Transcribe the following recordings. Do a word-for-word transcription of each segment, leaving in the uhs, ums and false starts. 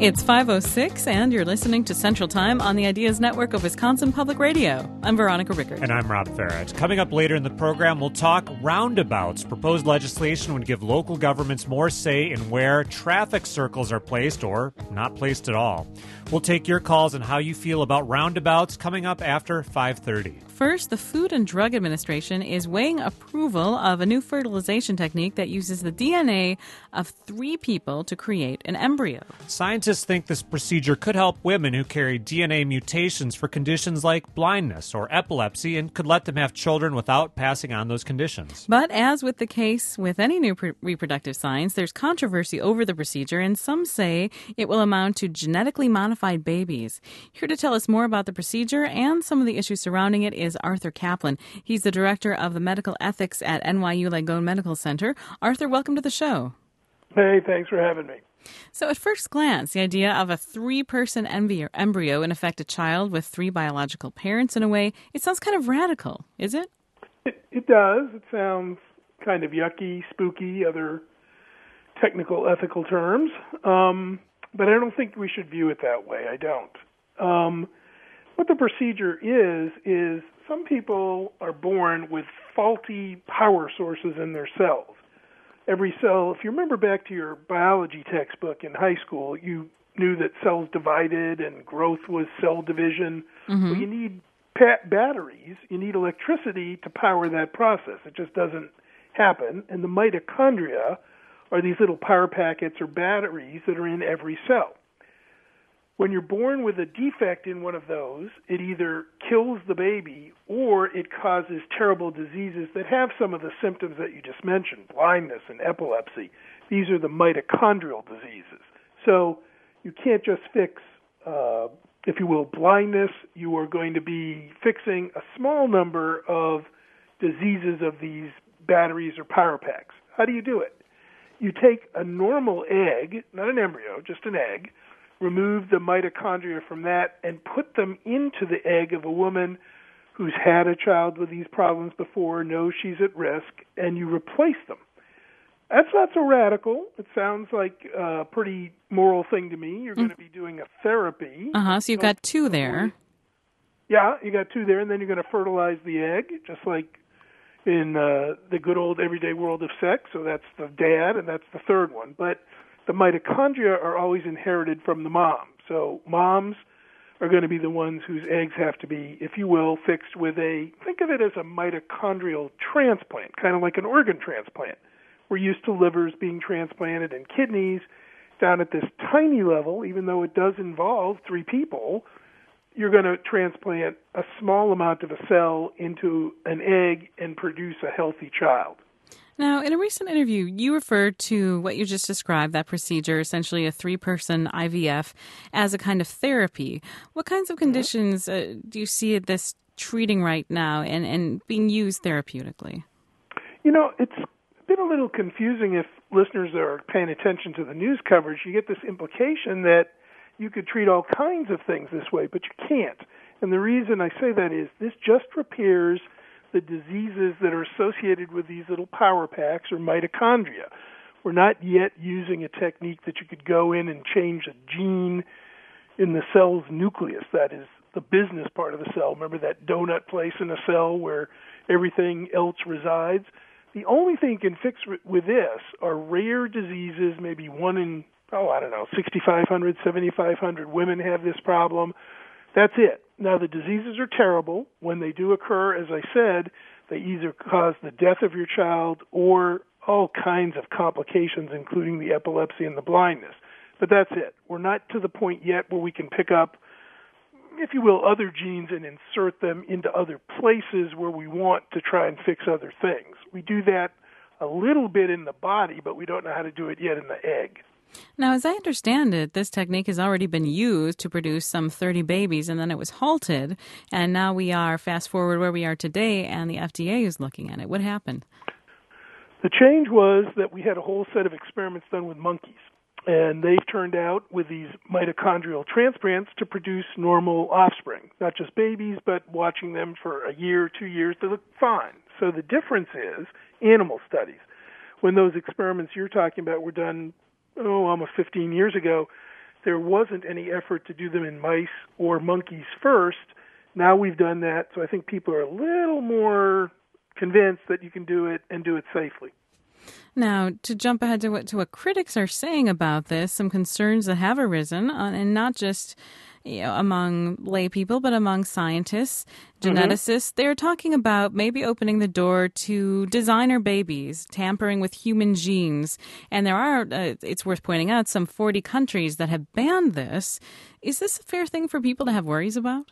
It's five oh six, and you're listening to Central Time on the Ideas Network of Wisconsin Public Radio. I'm Veronica Rickert. And I'm Rob Farrett. Coming up later in the program, we'll talk roundabouts. Proposed legislation would give local governments more say in where traffic circles are placed or not placed at all. We'll take your calls on how you feel about roundabouts coming up after five thirty. First, the Food and Drug Administration is weighing approval of a new fertilization technique that uses the D N A of three people to create an embryo. Scientists think this procedure could help women who carry D N A mutations for conditions like blindness or epilepsy and could let them have children without passing on those conditions. But as with the case with any new pre- reproductive science, there's controversy over the procedure, and some say it will amount to genetically modified babies. Here to tell us more about the procedure and some of the issues surrounding it is Arthur Kaplan. He's the director of the medical ethics at N Y U Langone Medical Center. Arthur, welcome to the show. Hey, thanks for having me. So at first glance, the idea of a three-person embryo, in effect a child with three biological parents in a way, it sounds kind of radical, is it? It, it does. It sounds kind of yucky, spooky, other technical, ethical terms. Um, but I don't think we should view it that way. I don't. Um, what the procedure is, is some people are born with faulty power sources in their cells. Every cell, if you remember back to your biology textbook in high school, you knew that cells divided and growth was cell division. Mm-hmm. Well, you need pa- batteries, you need electricity to power that process. It just doesn't happen. And the mitochondria are these little power packets or batteries that are in every cell. When you're born with a defect in one of those, it either kills the baby or it causes terrible diseases that have some of the symptoms that you just mentioned, blindness and epilepsy. These are the mitochondrial diseases. So you can't just fix, uh, if you will, blindness. You are going to be fixing a small number of diseases of these batteries or power packs. How do you do it? You take a normal egg, not an embryo, just an egg, remove the mitochondria from that, and put them into the egg of a woman who's had a child with these problems before, knows she's at risk, and you replace them. That's not so radical. It sounds like a pretty moral thing to me. You're mm. going to be doing a therapy. Uh-huh, so you've got two there. Yeah, you got two there, and then you're going to fertilize the egg, just like in uh, the good old everyday world of sex. So that's the dad, and that's the third one. But the mitochondria are always inherited from the mom. So moms are going to be the ones whose eggs have to be, if you will, fixed with a, think of it as a mitochondrial transplant, kind of like an organ transplant. We're used to livers being transplanted and kidneys. Down at this tiny level, even though it does involve three people, you're going to transplant a small amount of a cell into an egg and produce a healthy child. Now, in a recent interview, you referred to what you just described, that procedure, essentially a three-person I V F, as a kind of therapy. What kinds of conditions uh, do you see this treating right now and, and being used therapeutically? You know, it's been a little confusing if listeners are paying attention to the news coverage. You get this implication that you could treat all kinds of things this way, but you can't. And the reason I say that is this just repairs the diseases that are associated with these little power packs or mitochondria. We're not yet using a technique that you could go in and change a gene in the cell's nucleus. That is the business part of the cell. Remember that donut place in a cell where everything else resides? The only thing you can fix with this are rare diseases, maybe one in, oh, I don't know, sixty-five hundred, seventy-five hundred women have this problem. That's it. Now, the diseases are terrible. When they do occur, as I said, they either cause the death of your child or all kinds of complications, including the epilepsy and the blindness. But that's it. We're not to the point yet where we can pick up, if you will, other genes and insert them into other places where we want to try and fix other things. We do that a little bit in the body, but we don't know how to do it yet in the egg. Now, as I understand it, this technique has already been used to produce some thirty babies, and then it was halted, and now we are fast forward where we are today, and the F D A is looking at it. What happened? The change was that we had a whole set of experiments done with monkeys, and they've turned out with these mitochondrial transplants to produce normal offspring, not just babies, but watching them for a year, two years, they look fine. So the difference is animal studies. When those experiments you're talking about were done oh, almost fifteen years ago, there wasn't any effort to do them in mice or monkeys first. Now we've done that, so I think people are a little more convinced that you can do it and do it safely. Now, to jump ahead to what, to what critics are saying about this, some concerns that have arisen, on, and not just you know, among lay people, but among scientists, geneticists, mm-hmm. they're talking about maybe opening the door to designer babies, tampering with human genes. And there are, uh, it's worth pointing out, some forty countries that have banned this. Is this a fair thing for people to have worries about?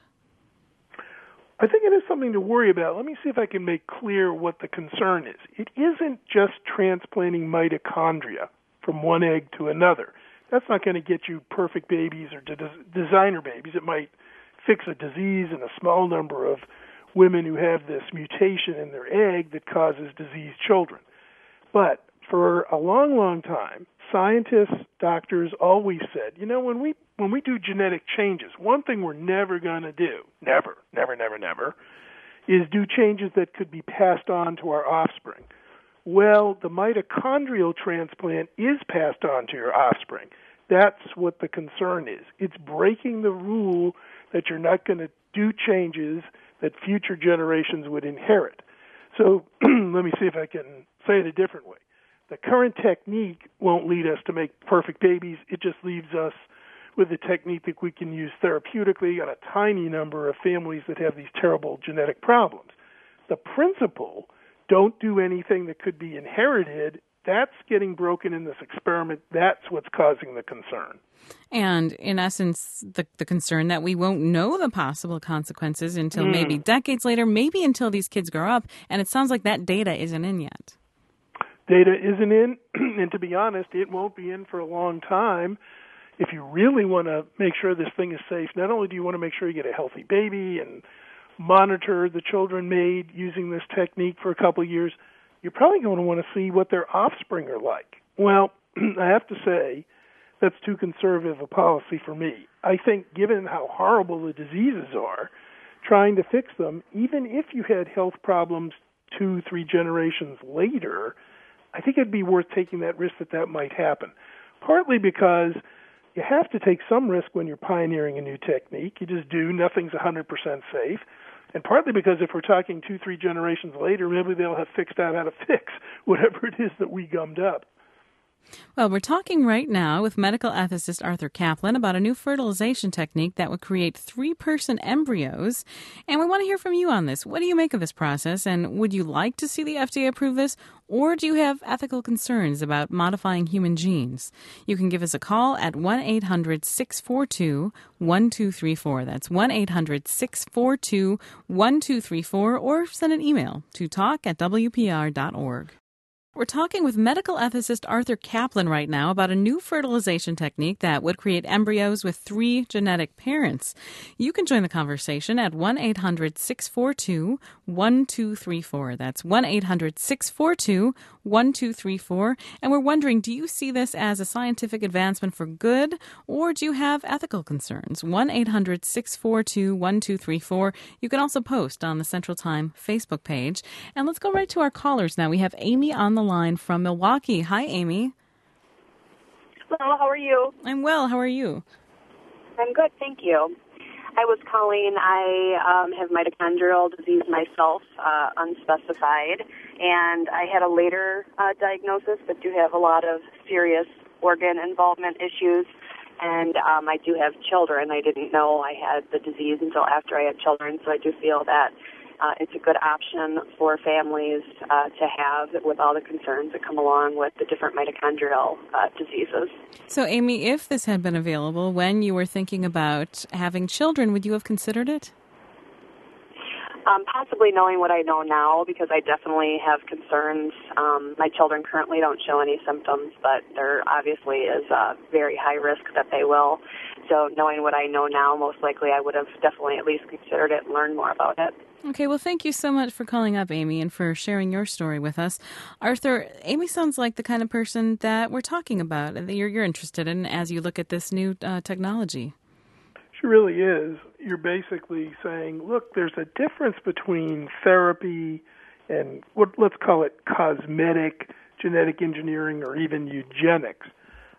I think it is something to worry about. Let me see if I can make clear what the concern is. It isn't just transplanting mitochondria from one egg to another. That's not going to get you perfect babies or de- designer babies. It might fix a disease in a small number of women who have this mutation in their egg that causes diseased children. But for a long, long time, scientists, doctors always said, you know, when we when we do genetic changes, one thing we're never going to do, never, never, never, never, is do changes that could be passed on to our offspring. Well, the mitochondrial transplant is passed on to your offspring. That's what the concern is. It's breaking the rule that you're not going to do changes that future generations would inherit. So let me see if I can say it a different way. The current technique won't lead us to make perfect babies. It just leaves us with a technique that we can use therapeutically on a tiny number of families that have these terrible genetic problems. The principle, don't do anything that could be inherited, that's getting broken in this experiment. That's what's causing the concern. And in essence, the, the concern that we won't know the possible consequences until mm. maybe decades later, maybe until these kids grow up. And it sounds like that data isn't in yet. Data isn't in, and to be honest, it won't be in for a long time. If you really want to make sure this thing is safe, not only do you want to make sure you get a healthy baby and monitor the children made using this technique for a couple of years, you're probably going to want to see what their offspring are like. Well, I have to say, that's too conservative a policy for me. I think given how horrible the diseases are, trying to fix them, even if you had health problems two, three generations later, I think it'd be worth taking that risk that that might happen. Partly because you have to take some risk when you're pioneering a new technique. You just do. Nothing's one hundred percent safe. And partly because if we're talking two, three generations later, maybe they'll have figured out how to fix whatever it is that we gummed up. Well, we're talking right now with medical ethicist Arthur Caplan about a new fertilization technique that would create three-person embryos. And we want to hear from you on this. What do you make of this process? And would you like to see the F D A approve this? Or do you have ethical concerns about modifying human genes? You can give us a call at one eight hundred six four two one two three four. That's one eight hundred six four two one two three four. Or send an email to talk at w p r dot org. We're talking with medical ethicist Arthur Caplan right now about a new fertilization technique that would create embryos with three genetic parents. You can join the conversation at one eight hundred six four two one two three four. That's one eight hundred six four two one two three four. And we're wondering, do you see this as a scientific advancement for good, or do you have ethical concerns? one eight hundred six four two one two three four. You can also post on the Central Time Facebook page. And let's go right to our callers now. We have Amy on the line from Milwaukee. Hi, Amy. Hello, how are you? I'm well. How are you? I'm good, thank you. I was calling. I um, have mitochondrial disease myself, uh, unspecified, and I had a later uh, diagnosis, but do have a lot of serious organ involvement issues, and um, I do have children. I didn't know I had the disease until after I had children, so I do feel that Uh, it's a good option for families uh, to have with all the concerns that come along with the different mitochondrial uh, diseases. So, Amy, if this had been available when you were thinking about having children, would you have considered it? Um, possibly knowing what I know now, because I definitely have concerns. Um, my children currently don't show any symptoms, but there obviously is a very high risk that they will. So knowing what I know now, most likely I would have definitely at least considered it and learned more about it. Okay, well, thank you so much for calling up, Amy, and for sharing your story with us. Arthur, Amy sounds like the kind of person that we're talking about, that you're, you're interested in as you look at this new uh, technology. She really is. You're basically saying, look, there's a difference between therapy and what let's call it cosmetic genetic engineering or even eugenics.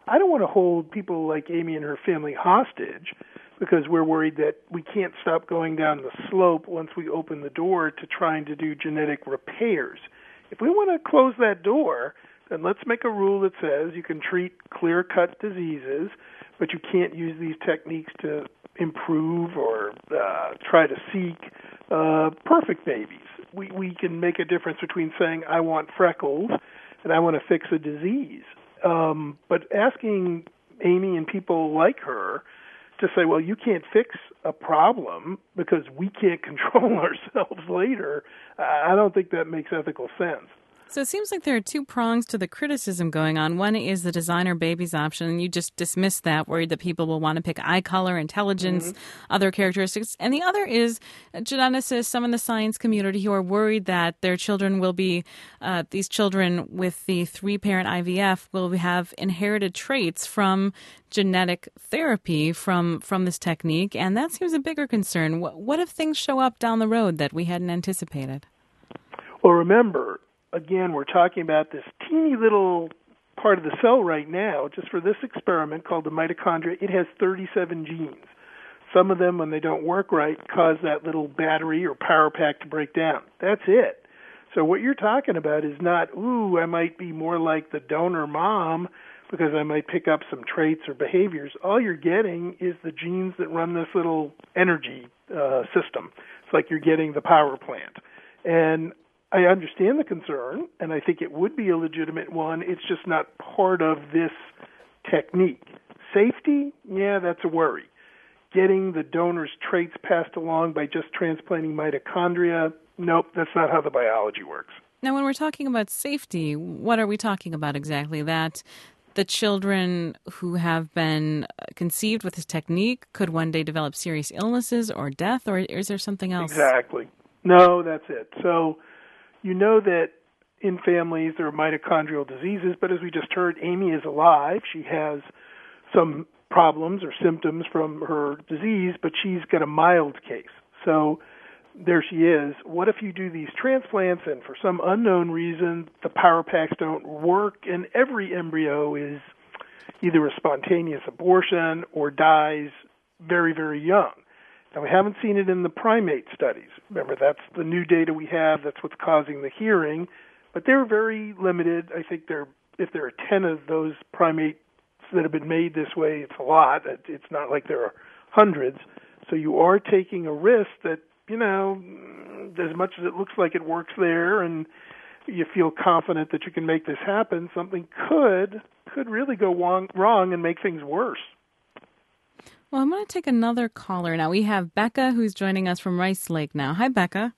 I don't want to hold people like Amy and her family hostage because we're worried that we can't stop going down the slope once we open the door to trying to do genetic repairs. If we want to close that door, then let's make a rule that says you can treat clear-cut diseases, but you can't use these techniques to improve or uh, try to seek uh, perfect babies. We, we can make a difference between saying, I want freckles and I want to fix a disease. Um, but asking Amy and people like her to say, well, you can't fix a problem because we can't control ourselves later, I don't think that makes ethical sense. So it seems like there are two prongs to the criticism going on. One is the designer babies option, and you just dismissed that, worried that people will want to pick eye color, intelligence, mm-hmm. other characteristics. And the other is geneticists, some in the science community who are worried that their children will be, uh, these children with the three-parent I V F will have inherited traits from genetic therapy from, from this technique, and that seems a bigger concern. What, what if things show up down the road that we hadn't anticipated? Well, remember, again, we're talking about this teeny little part of the cell right now, just for this experiment called the mitochondria. It has thirty-seven genes. Some of them, when they don't work right, cause that little battery or power pack to break down. That's it. So what you're talking about is not, ooh, I might be more like the donor mom because I might pick up some traits or behaviors. All you're getting is the genes that run this little energy uh, system. It's like you're getting the power plant. And I understand the concern, and I think it would be a legitimate one. It's just not part of this technique. Safety, yeah, that's a worry. Getting the donor's traits passed along by just transplanting mitochondria, nope, that's not how the biology works. Now, when we're talking about safety, what are we talking about exactly? That the children who have been conceived with this technique could one day develop serious illnesses or death, or is there something else? Exactly. No, that's it. So you know that in families there are mitochondrial diseases, but as we just heard, Amy is alive. She has some problems or symptoms from her disease, but she's got a mild case. So there she is. What if you do these transplants and for some unknown reason the power packs don't work and every embryo is either a spontaneous abortion or dies very, very young? Now, we haven't seen it in the primate studies. Remember, that's the new data we have. That's what's causing the hearing. But they're very limited. I think there, if there are ten of those primates that have been made this way, it's a lot. It's not like there are hundreds. So you are taking a risk that, you know, as much as it looks like it works there and you feel confident that you can make this happen, something could could really go wrong, wrong and make things worse. Well, I'm going to take another caller now. We have Becca, who's joining us from Rice Lake now. Hi, Becca.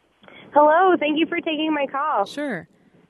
Hello. Thank you for taking my call. Sure.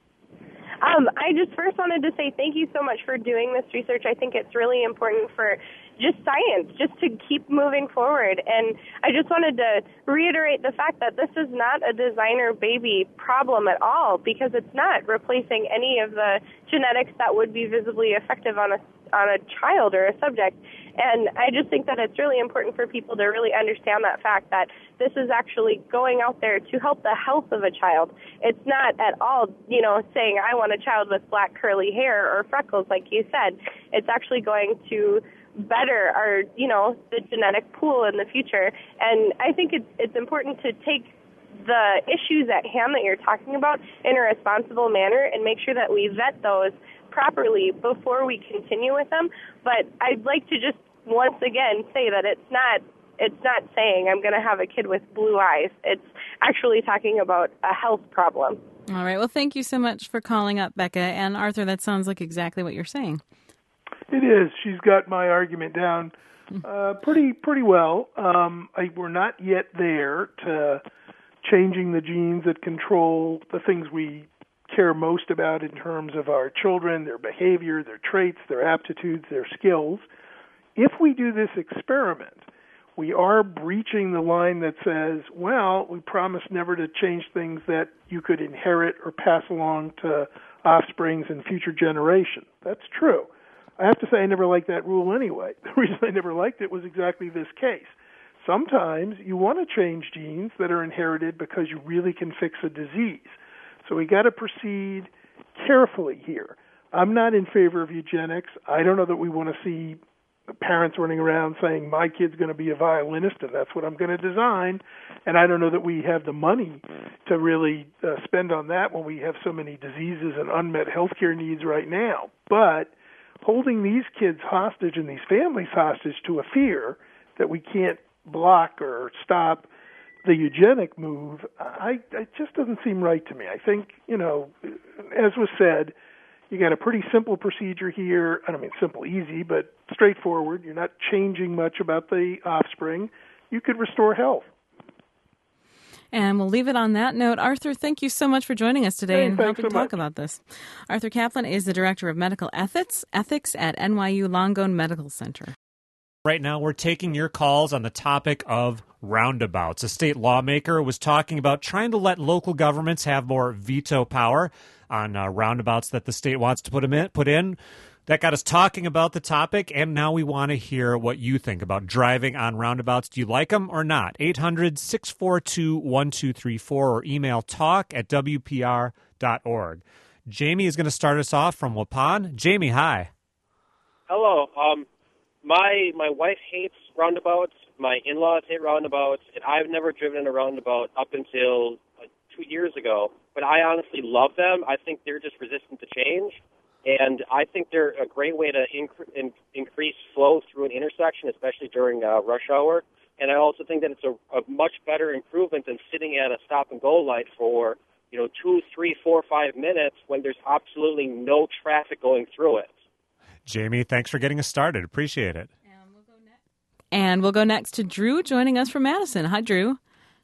Um, I just first wanted to say thank you so much for doing this research. I think it's really important for just science, just to keep moving forward. And I just wanted to reiterate the fact that this is not a designer baby problem at all, because it's not replacing any of the genetics that would be visibly effective on a on a child or a subject. And I just think that it's really important for people to really understand that fact, that this is actually going out there to help the health of a child. It's not at all, you know, saying I want a child with black curly hair or freckles, like you said. It's actually going to better our, you know, the genetic pool in the future. And I think it's it's important to take the issues at hand that you're talking about in a responsible manner and make sure that we vet those properly before we continue with them. But I'd like to just once again say that it's not it's not saying I'm going to have a kid with blue eyes. It's actually talking about a health problem. All right. Well, thank you so much for calling up, Becca. And Arthur, that sounds like exactly what you're saying. It is. She's got my argument down uh, pretty pretty well. Um, I, we're not yet there to changing the genes that control the things we care most about in terms of our children, their behavior, their traits, their aptitudes, their skills. If we do this experiment, we are breaching the line that says, well, we promise never to change things that you could inherit or pass along to offsprings in future generations. That's true. I have to say I never liked that rule anyway. The reason I never liked it was exactly this case. Sometimes you want to change genes that are inherited because you really can fix a disease. So we got to proceed carefully here. I'm not in favor of eugenics. I don't know that we want to see parents running around saying, my kid's going to be a violinist and that's what I'm going to design. And I don't know that we have the money to really uh, spend on that when we have so many diseases and unmet healthcare needs right now. But holding these kids hostage and these families hostage to a fear that we can't block or stop the eugenic move, I, it just doesn't seem right to me. I think, you know, as was said, you got a pretty simple procedure here. I don't mean simple, easy, but straightforward. You're not changing much about the offspring. You could restore health. And we'll leave it on that note. Arthur, thank you so much for joining us today hey, and helping so talk much. about this. Arthur Kaplan is the Director of Medical Ethics, Ethics at N Y U Langone Medical Center. Right now, we're taking your calls on the topic of roundabouts. A state lawmaker was talking about trying to let local governments have more veto power on uh, roundabouts that the state wants to put, them in, put in. That got us talking about the topic, and now we want to hear what you think about driving on roundabouts. Do you like them or not? eight hundred, six four two, one two three four or email talk at w p r dot org. Jamie is going to start us off from Waupun. Jamie, hi. Hello. Um, my my wife hates roundabouts. My in-laws hate roundabouts, and I've never driven a roundabout up until uh, two years ago. But I honestly love them. I think they're just resistant to change. And I think they're a great way to inc- in- increase flow through an intersection, especially during uh, rush hour. And I also think that it's a, a much better improvement than sitting at a stop-and-go light for, you know, two, three, four, five minutes when there's absolutely no traffic going through it. Jamie, thanks for getting us started. Appreciate it. And we'll go next, and we'll go next to Drew joining us from Madison. Hi, Drew.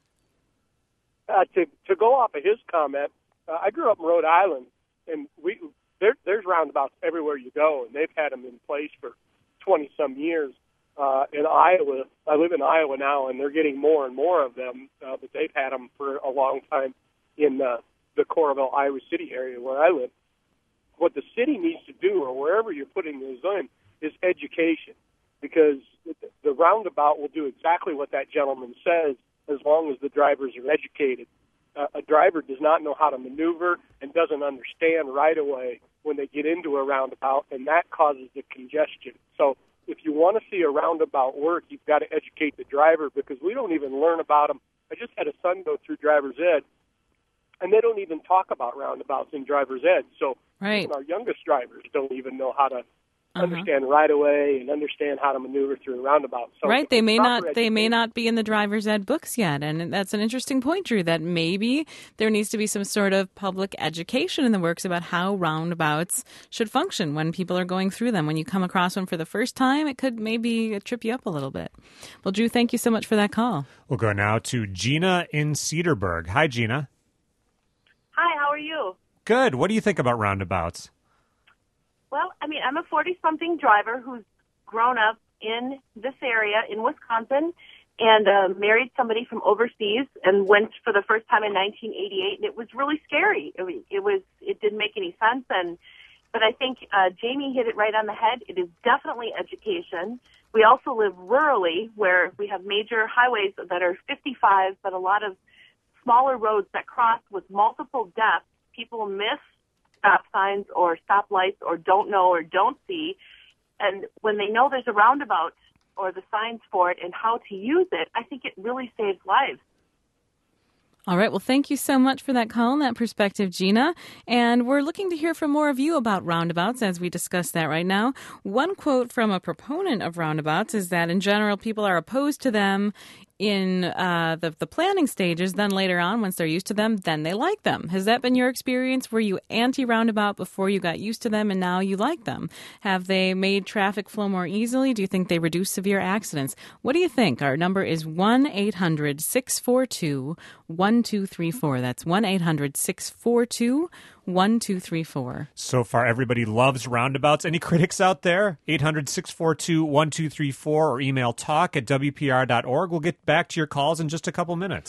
Uh, to to go off of his comment, uh, I grew up in Rhode Island, and we there, there's roundabouts everywhere you go, and they've had them in place for twenty some years. Uh, in Iowa, I live in Iowa now, and they're getting more and more of them, uh, but they've had them for a long time in uh, the Coralville, Iowa City area where I live. What the city needs to do, or wherever you're putting those in, is education, because the roundabout will do exactly what that gentleman says as long as the drivers are educated. Uh, a driver does not know how to maneuver and doesn't understand right away when they get into a roundabout, and that causes the congestion. So if you want to see a roundabout work, you've got to educate the driver, because we don't even learn about them. I just had a son go through driver's ed, and they don't even talk about roundabouts in driver's ed. So right. even our youngest drivers don't even know how to Uh-huh. understand right away and understand how to maneuver through a roundabout. So right, they may not proper they may education- not be in the driver's ed books yet, and that's an interesting point, Drew, that maybe there needs to be some sort of public education in the works about how roundabouts should function when people are going through them. When you come across one for the first time, it could maybe trip you up a little bit. Well, Drew, thank you so much for that call. We'll go now to Gina in Cedarburg. Hi, Gina. Hi, how are you? Good. What do you think about roundabouts? Well, I mean, I'm a forty-something driver who's grown up in this area in Wisconsin and uh, married somebody from overseas and went for the first time in nineteen eighty-eight, and it was really scary. I mean, it was it didn't make any sense, and but I think uh, Jamie hit it right on the head. It is definitely education. We also live rurally, where we have major highways that are fifty-five, but a lot of smaller roads that cross with multiple depths. People miss stop signs or stop lights or don't know or don't see. And when they know there's a roundabout or the signs for it and how to use it, I think it really saves lives. All right. Well, thank you so much for that call and that perspective, Gina. And we're looking to hear from more of you about roundabouts as we discuss that right now. One quote from a proponent of roundabouts is that in general, people are opposed to them in uh, the, the planning stages. Then later on, once they're used to them, then they like them. Has that been your experience? Were you anti-roundabout before you got used to them and now you like them? Have they made traffic flow more easily? Do you think they reduce severe accidents? What do you think? Our number is one eight hundred six four two one two three four. That's one eight hundred six four two one two three four. So far, everybody loves roundabouts. Any critics out there? eight hundred six four two one two three four or email talk at w p r dot org. We'll get back to your calls in just a couple minutes.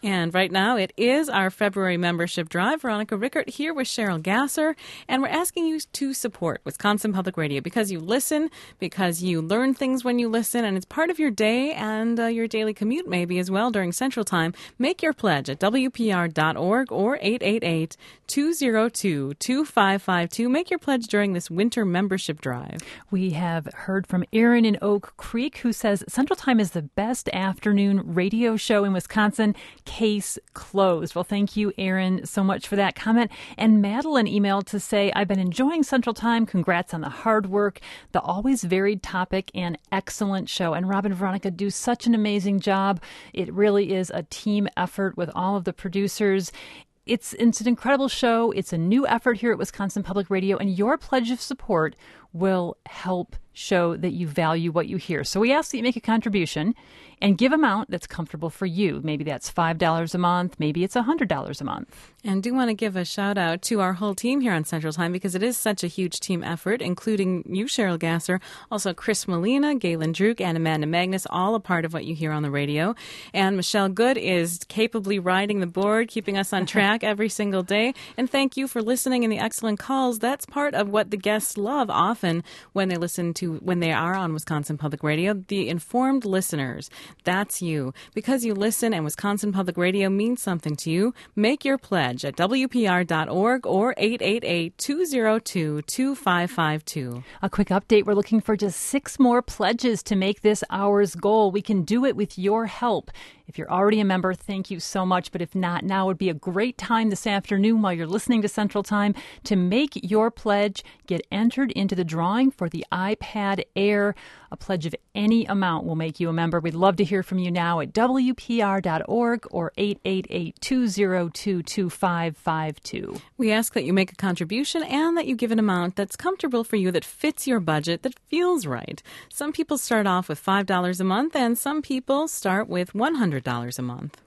And right now, it is our February membership drive. Veronica Rickert here with Cheryl Gasser, and we're asking you to support Wisconsin Public Radio because you listen, because you learn things when you listen, and it's part of your day and uh, your daily commute maybe as well during Central Time. Make your pledge at W P R dot org or eight eight eight, two oh two, two five five two. Make your pledge during this winter membership drive. We have heard from Aaron in Oak Creek, who says Central Time is the best afternoon radio show in Wisconsin. Case closed. Well, thank you, Aaron, so much for that comment. And Madeline emailed to say, I've been enjoying Central Time. Congrats on the hard work, the always varied topic, and excellent show. And Rob and Veronica do such an amazing job. It really is a team effort with all of the producers. It's, it's an incredible show. It's a new effort here at Wisconsin Public Radio, and your pledge of support will help show that you value what you hear. So we ask that you make a contribution and give amount that's comfortable for you. Maybe that's five dollars a month. Maybe it's one hundred dollars a month. And do want to give a shout out to our whole team here on Central Time because it is such a huge team effort, including you, Cheryl Gasser, also Chris Molina, Galen Druk, and Amanda Magnus, all a part of what you hear on the radio. And Michelle Good is capably riding the board, keeping us on track every single day. And thank you for listening and the excellent calls. That's part of what the guests love often when they listen to, when they are on Wisconsin Public Radio, the informed listeners. That's you. Because you listen and Wisconsin Public Radio means something to you, make your pledge at W P R dot org or eight eight eight, two oh two, two five five two. A quick update. We're looking for just six more pledges to make this hour's goal. We can do it with your help. If you're already a member, thank you so much. But if not, now would be a great time this afternoon while you're listening to Central Time to make your pledge. Get entered into the drawing for the iPad Air. A pledge of any amount will make you a member. We'd love to hear from you now at W P R dot org or eight eight eight, two oh two, two five five two. We ask that you make a contribution and that you give an amount that's comfortable for you, that fits your budget, that feels right. Some people start off with five dollars a month and some people start with one hundred dollars a month.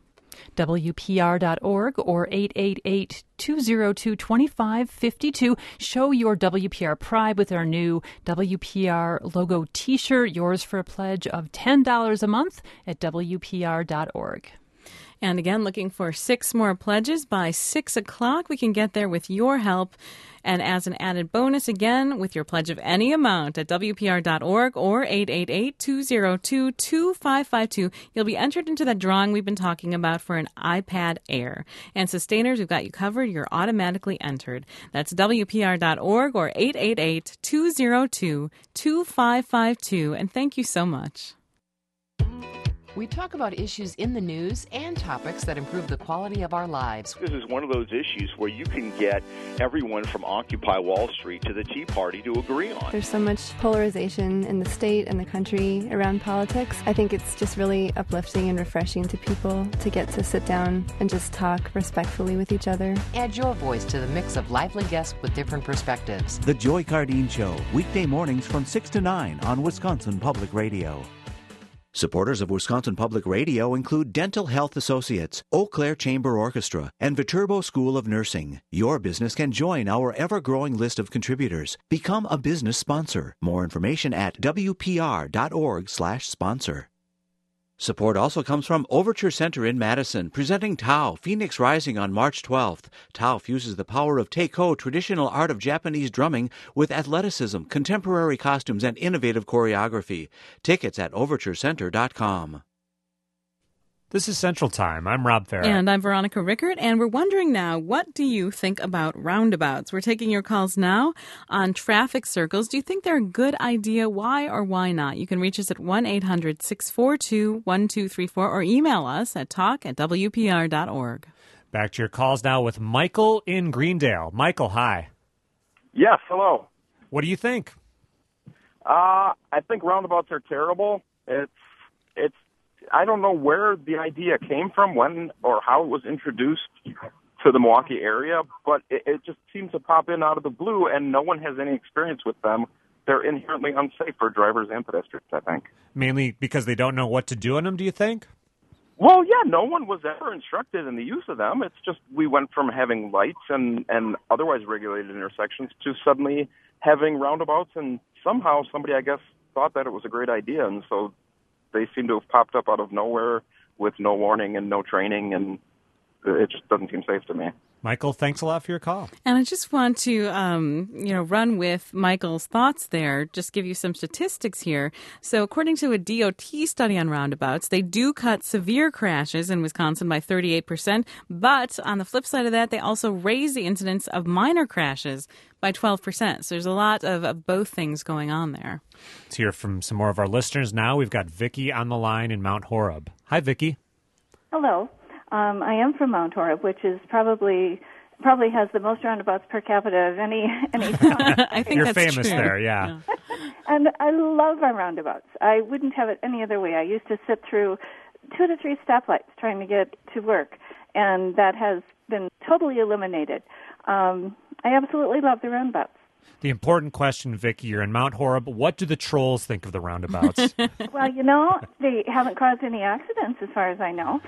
W P R dot org or eight eight eight, two oh two, two five five two. Show your W P R pride with our new W P R logo t-shirt, yours for a pledge of ten dollars a month at W P R dot org. And again, looking for six more pledges by six o'clock. We can get there with your help. And as an added bonus, again, with your pledge of any amount at W P R dot org or eight eight eight, two oh two, two five five two, you'll be entered into that drawing we've been talking about for an iPad Air. And Sustainers, we've got you covered. You're automatically entered. That's W P R dot org or eight eight eight, two oh two, two five five two. And thank you so much. We talk about issues in the news and topics that improve the quality of our lives. This is one of those issues where you can get everyone from Occupy Wall Street to the Tea Party to agree on. There's so much polarization in the state and the country around politics. I think it's just really uplifting and refreshing to people to get to sit down and just talk respectfully with each other. Add your voice to the mix of lively guests with different perspectives. The Joy Cardine Show, weekday mornings from six to nine on Wisconsin Public Radio. Supporters of Wisconsin Public Radio include Dental Health Associates, Eau Claire Chamber Orchestra, and Viterbo School of Nursing. Your business can join our ever-growing list of contributors. Become a business sponsor. More information at W P R dot org slash sponsor. Support also comes from Overture Center in Madison, presenting Tao, Phoenix Rising on March twelfth. Tao fuses the power of Teiko, traditional art of Japanese drumming, with athleticism, contemporary costumes, and innovative choreography. Tickets at overture center dot com. This is Central Time. I'm Rob Farah. And I'm Veronica Rickert, and we're wondering now, what do you think about roundabouts? We're taking your calls now on traffic circles. Do you think they're a good idea? Why or why not? You can reach us at one eight hundred, six four two, one two three four or email us at talk at W P R dot org. Back to your calls now with Michael in Greendale. Michael, hi. Yes, hello. What do you think? Uh, I think roundabouts are terrible. It's it's. I don't know where the idea came from, when or how it was introduced to the Milwaukee area, but it, it just seems to pop in out of the blue, and no one has any experience with them. They're inherently unsafe for drivers and pedestrians, I think. Mainly because they don't know what to do on them, do you think? Well, yeah, no one was ever instructed in the use of them. It's just we went from having lights and, and otherwise regulated intersections to suddenly having roundabouts, and somehow somebody, I guess, thought that it was a great idea, and so they seem to have popped up out of nowhere with no warning and no training, and it just doesn't seem safe to me. Michael, thanks a lot for your call. And I just want to, um, you know, run with Michael's thoughts there, just give you some statistics here. So according to a D O T study on roundabouts, they do cut severe crashes in Wisconsin by thirty-eight percent. But on the flip side of that, they also raise the incidence of minor crashes by twelve percent. So there's a lot of, of both things going on there. Let's hear from some more of our listeners now. We've got Vicki on the line in Mount Horeb. Hi, Vicki. Hello. Um, I am from Mount Horeb, which is probably probably has the most roundabouts per capita of any any town. I think You're that's famous true. there, yeah. yeah. And I love our roundabouts. I wouldn't have it any other way. I used to sit through two to three stoplights trying to get to work, and that has been totally eliminated. Um, I absolutely love the roundabouts. The important question, Vicki, you're in Mount Horeb. What do the trolls think of the roundabouts? Well, you know, they haven't caused any accidents as far as I know.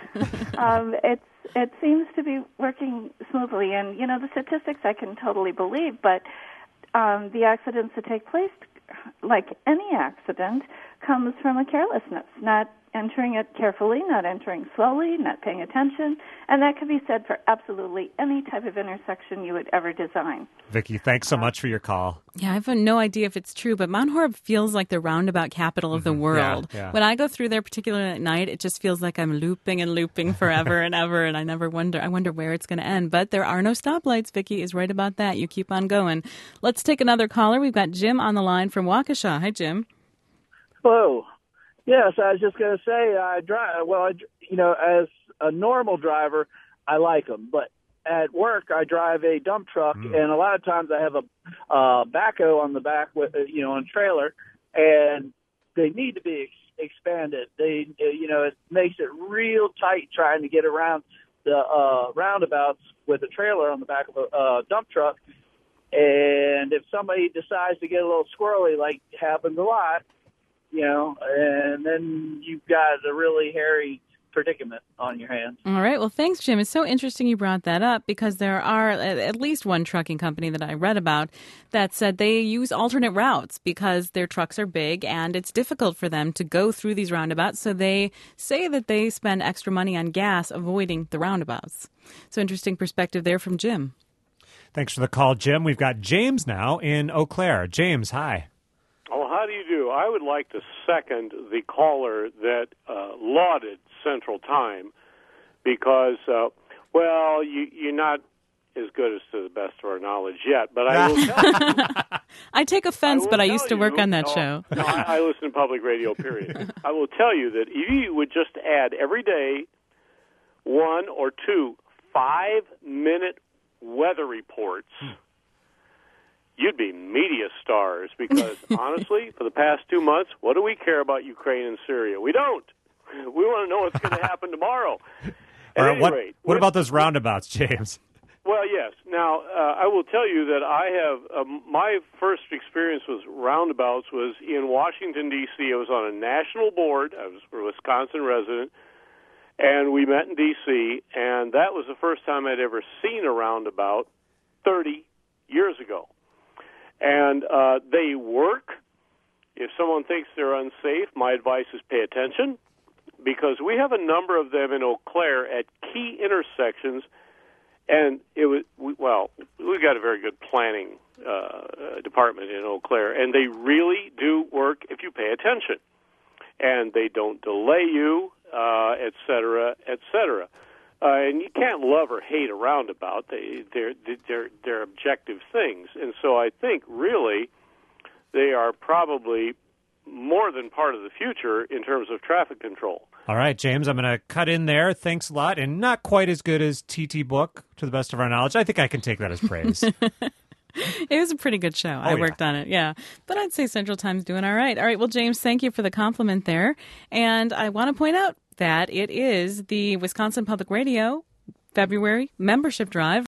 um, it's it seems to be working smoothly, and you know the statistics I can totally believe, but um, the accidents that take place, like any accident, comes from a carelessness, not entering it carefully, not entering slowly, not paying attention, and that could be said for absolutely any type of intersection you would ever design. Vicki, thanks so much for your call. Yeah, I have no idea if it's true, but Mount Horeb feels like the roundabout capital of the world. Yeah, yeah. When I go through there, particularly at night, it just feels like I'm looping and looping forever and ever, and I never wonder, I wonder where it's going to end. But there are no stoplights. Vicki is right about that. You keep on going. Let's take another caller. We've got Jim on the line from Waukesha. Hi, Jim. Hello. Yes, I was just going to say, I drive. Well, I, you know, as a normal driver, I like them, but at work, I drive a dump truck, mm. and a lot of times I have a uh, backhoe on the back, with you know, on trailer, and they need to be ex- expanded. They, you know, it makes it real tight trying to get around the uh, roundabouts with a trailer on the back of a uh, dump truck. And if somebody decides to get a little squirrely, like happens a lot, you know, and then you've got a really hairy predicament on your hands. All right. Well, thanks, Jim. It's so interesting you brought that up because there are at least one trucking company that I read about that said they use alternate routes because their trucks are big and it's difficult for them to go through these roundabouts. So they say that they spend extra money on gas avoiding the roundabouts. So interesting perspective there from Jim. Thanks for the call, Jim. We've got James now in Eau Claire. James, hi. Oh, how do you do? I would like to second the caller that uh, lauded Central Time because, uh, well, you, you're not as good as to the best of our knowledge yet, but I will tell you. I take offense, I but I used to work you, on that no, show. No, I, I listen to public radio, period. I will tell you that if you would just add every day one or two five-minute weather reports, you'd be media stars because, honestly, for the past two months, what do we care about Ukraine and Syria? We don't. We want to know what's going to happen tomorrow. At All right, any what, rate, what about those roundabouts, James? Well, yes. Now, uh, I will tell you that I have, uh, my first experience with roundabouts was in Washington, D C I was on a national board. I was a Wisconsin resident. And we met in D C, and that was the first time I'd ever seen a roundabout thirty years ago. And uh, they work. If someone thinks they're unsafe, my advice is pay attention, because we have a number of them in Eau Claire at key intersections, and it was, we, well, we've got a very good planning uh, department in Eau Claire, and they really do work if you pay attention. And they don't delay you. Uh, et cetera, et cetera. Uh, and you can't love or hate a roundabout. They, they're, they're, they're objective things. And so I think, really, they are probably more than part of the future in terms of traffic control. All right, James, I'm going to cut in there. Thanks a lot. And not quite as good as T T Book, to the best of our knowledge. I think I can take that as praise. It was a pretty good show. Oh, I worked yeah. on it, yeah. But I'd say Central Time's doing all right. All right, well, James, thank you for the compliment there. And I want to point out that it is the Wisconsin Public Radio February membership drive.